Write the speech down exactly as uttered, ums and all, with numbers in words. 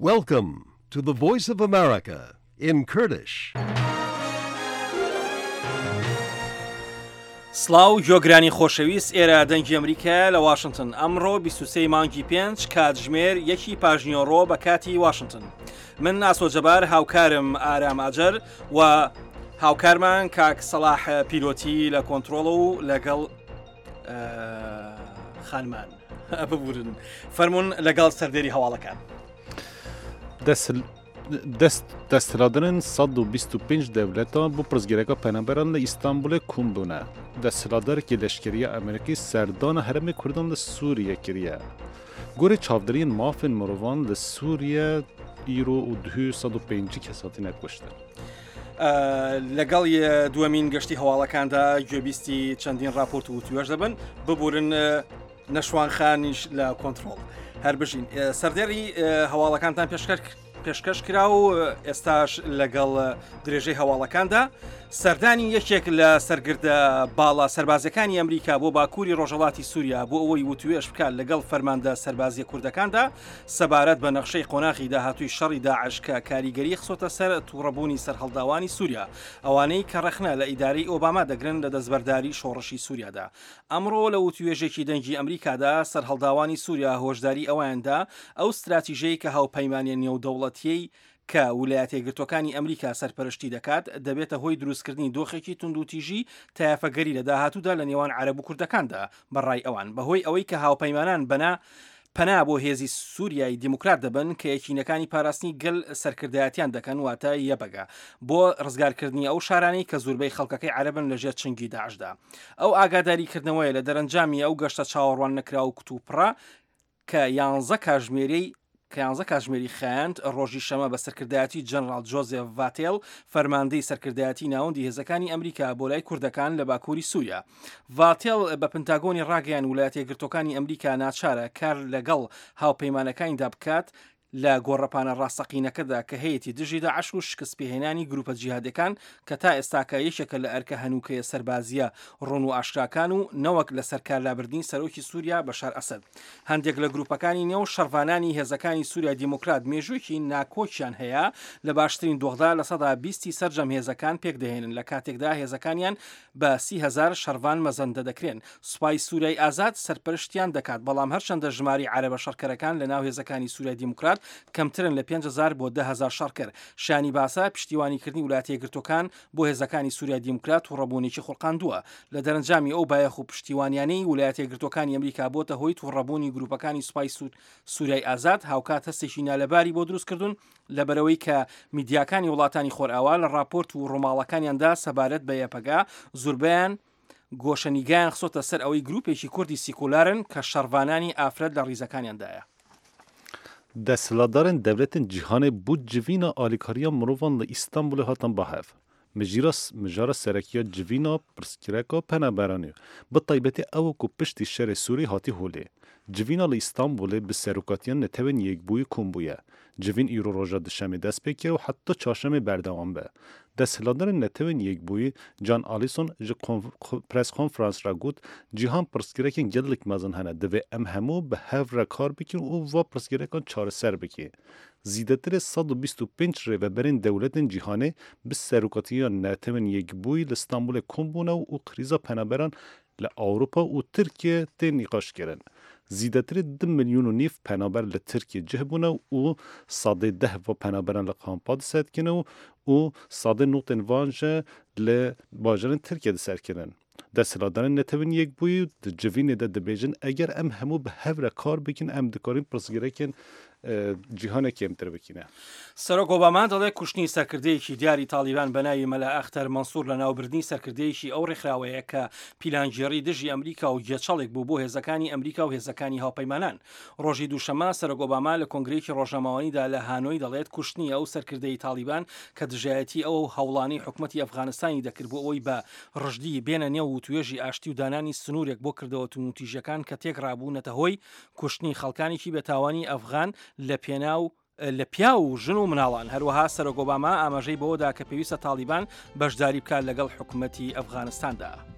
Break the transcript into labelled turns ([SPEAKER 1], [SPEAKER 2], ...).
[SPEAKER 1] Welcome to the Voice of America in Kurdish.
[SPEAKER 2] سلااو جۆگرانی خۆشەویست ئێرە دەنگی ئەمریکا لە واشنگتن ئەمڕۆ بیست و سێ مانگی پێنج کاتژمێر یەکی پاژنیۆڕۆ بە کاتی واشنگتن. من ناسۆ جەبار هاوکارم ئارام ئاجەر و هاوکارمان کاک سەلاح پیرۆتی لە کۆنتڕۆڵ و لەگەڵ خانمان ببورن فەرمونون لەگەڵ سەردێری هەواڵەکان.
[SPEAKER 3] دەستهێنانەرن سەد و بیست و پێنج دەوڵەتە بۆ پرسگیرەکە پەنابەران لە ئیستانبولê کۆم بوونە. دەستهێنانەرێکی لەشکریە ئەمریکی سەردانە هەرێمی کوردان لە سووریە کردیە. گۆرê çavdêriyên mafên mirovan li Sûriye îro û duh sed û pêncî kes hatine kuştin.
[SPEAKER 2] لەگەڵ دووەمین گەشتی هەواڵەکاندا گوێبیستی چەندین راپۆرت و توێژ دەبن ببورن نەشوانخانیش لە کۆنتڕۆڵ هەر بژین. سەردێری هەواڵەکانتان پێشکەش کرا و ئێستاش لەگەڵ درێژەی هەواڵەکاندا سەردانی یەکێک لە سەرگردە باڵا سەربازەکانی ئەمریکا بۆ باکووری ڕۆژهەڵاتی سووریا بۆ ئەوەی وتوێژ بکات لەگەڵ فەرماندە سەربازیە کوردەکاندا سەبارەت بە نەخشەی قۆناغی داهاتووی شەڕی داعش کە کاریگەری خسۆتە سەر تووڕەبوونی سەرهەڵداوانی سووریا ئەوانەی کە ڕەخنە لە ئیدارەی ئۆباما دەگرن لە دەستبەرداری شۆڕشی سووریادا. ئەمڕۆ لە وتوێژێکی دەنگی ئەمریکادا سەرهەڵداوانی سووریا هۆشداری ئەویاندا ئەو استراتیژەیە کە هاوپەیمانیە نێودەوڵەتیەی کە ویلایەتە یەکگرتووەکانی ئەمریکا سەرپەرشتی دەکات دەبێتە هۆی دروستکردنی دۆخێکی توندوتیژی تایەفەگەری لە داهاتوودا لە نێوان عەرەب و کوردەکاندا بەڕای ئەوان بەهۆی ئەوەی کە هاوپەیمانان بەنا پەنا بۆ هێزی سووریای دیموکرات دەبن کە یەکینەکانی پاراستنی گەل سەرکردایەتیان دەکەن واتە یەبەگا بۆ ڕزگارکردنی ئەو شارانەی کە زۆربەی خەڵکەکەی عەرەبن لەژێر چنگی داعشدا. ئەو ئاگاداریکردنەوەیە لە دەرەنجامی ئەو گەشتە چاوەڕوان نەکرا و کتوپڕا کە یانزە کاتژمێرەی کەیانزە کاتژمێری خەیاند ڕۆژی شەمە بە سەرکردایەتی جەنەڕاڵ جۆزێف ڤاتێڵ فەرماندەی سەرکردایەتی ناوەندی هێزەکانی ئەمریکا بۆ لای کوردەکان لە باکووری سووریا. ڤاتێڵ بە پنتاگۆنی ڕاگەیان ویلایەتە یەکگرتووەکانی ئەمریکا ناچارە کار لەگەڵ هاوپەیمانەکانیدا بکات لە گۆڕەپانە ڕاستەقینەکەدا کە هەیەی دژی داعش و شکست پێهێنانی گروپە جیهادەکان کە تا ئێستاکە یەکێکە لە ئەرکە هەنووکەیە سەربازیە ڕۆن و ئاشراکان و نەوەک لە سەرکارلابردنی سەرۆکی سووریا بەشار ئەسەد. هەندێک لە گروپەکانی نێو شەڕڤانانی هێزەکانی سووریا دیموکرات مێژوویەکی ناکۆچیان هەیە لە باشترین دۆخدا لە سەدا بیستی سەرجەم هێزەکان پێک دەهێنن لە کاتێکدا هێزەکانیان بە سی هەزار شەڕڤان مەزەندە دەکرێن. سوپای سووریای ئازاد سەرپەرشتیان دەکات بەڵام هەرچەندە ژماری عەرەبە شەڕکەرەکان لە ناو هێزەکانی سووریا دیموکرات کەمترن لە پێنج هەزار بۆ ده هەزار شەڕکەر. شانی باسا پشتیوانیکردنی ویلایەتە یەکگرتووەکان بۆ هێزەکانی سووریا دیموکرات و ڕەبوونێکی خوڵقاندووە. لە دەرەنجامی ئەو بایەخ و پشتیوانیانەی ویلایەتە یەکگرتووەکانی ئەمریکا بۆتە هۆی تووڕەبوونی گروپەکانی سوپای سووریای ئازاد هاوکات هەستێکی نالەباری بۆ دروستکردن لەبەرەوەی کە میدیاکانی وڵاتانی خۆرئاوا لە راپۆرت و ڕۆماڵەکانیاندا سەبارەت بە یەپەگا زۆربیان گۆشەنیگایان خسۆتە سەر ئەوەی گروپێکی کوردی سیکولارن کە شەڕڤانانی ئافرەت لە ڕیزەکانیاندایە.
[SPEAKER 3] دەسەڵاتدارên devletên cîhanê bû civîna alîkariya mirovan li Îstanbulê hatan bahev. Mijara serekiya civîna pirsgirêka penaberanê bi taybetî ew ku piştî şerê Sûrî hatî holê. Civîna li Îstanbulê bi serokatiya netewên yekbûyî kom bûye. Civîn îro roja dişemê dest pê kir û heta çarşemê berdewam be. Desthilatdarên netewên yekbûyî Can Alison ji preskonferansra got cîhan pirsgirekên gelek mezin hene divê em hemû bi hev re kar bikin û va pirsgirekan çareser bike. Zîdetirê sed û bîst û pênc rêveberên dewletên cîhanê bi serokatiya netewên yekbûyî li Stenbolê kom bûne û krîza penaberan li Awropa û Tirkiye tê nîqaş kirin. Zîdetirê di milyon û nîv penaber li Tirkiye cih bûne û sadê deh va penaberan li kampa diserkirin û sadê notên van jî li bajarên Tirkiye diserkirin. Desthilatdarên netewên yekbûyî di civînê de dibêjin eger em hemû bi hev re kar bikin em dikarin pirsgirekên cîhanekî em tir bikîne.
[SPEAKER 2] سەرۆک ئۆباما دەڵێ کوشتنی سەرکردەیەکی دیاری تالیبان بە ناوی مەلا ئەختەر مەنسوور لە ناوبردنی سەرکردەیەکی ئەو ڕێکخراوەیە کە پیلانگیێڕی دژی ئەمریکا و جێچەڵێک بوو بۆ هێزەکانی ئەمریکا و هێزەکانی هاوپەیمانان. ڕۆژی دووشەمە سەرۆک ئۆباما لە کۆنگرێکی ڕۆژنامەوانیدا لە هانۆی دەڵێت کوشتنی ئەو سەرکردەی تالیبان کە دژایەتی ئەو هەوڵانی حکومەتی ئەفغانستانی دەکرد بۆ ئەوەی بە ڕژدی بێنە نێو و توێژی ئاشتی و دانانی سنوورێک بۆ کردەوە توموتیژەکان کە تێکڕابوونەتە هۆی کوشتنی خەڵکانێکی بێتاوانی ئەفغان لە پێناو لە پیا و ژن و مناڵان. هەروەها سەرۆک ئۆباما ئاماژەی بەوەدا کە پێویستە تالیبان بەشداری بکات لەگەڵ حکومەتی ئەفغانستاندا.